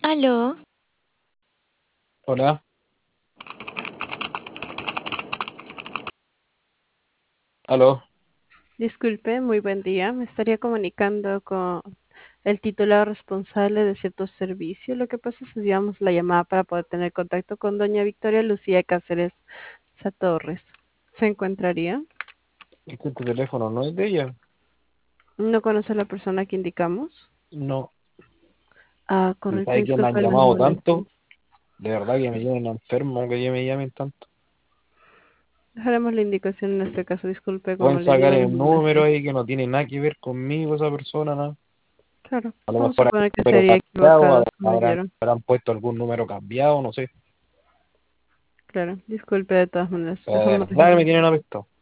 Aló, Hola, aló. Disculpe, muy buen día. Me estaría comunicando con el titular responsable de cierto servicio. Lo que pasa es que llevamos la llamada para poder tener contacto con doña Victoria Lucía Cáceres Satorres. ¿Se encontraría? Este teléfono no es de ella. ¿No conoce a la persona que indicamos? No. Ah, ¿Y correcto, sabe que me han disculpe la llamado molestia. tanto? De verdad que me tienen enfermo que ya me llamen tanto. Dejaremos la indicación en este caso, disculpe, Pueden como le sacar digo, la el número molestia. ahí que no tiene nada que ver conmigo esa persona, ¿no? Claro, A lo vamos a mejor hay suponer un que número sería cambiado, equivocado, caballero. habrán puesto algún número cambiado, no sé. Claro, disculpe de todas maneras. De Dejamos verdad que me tienen apestado.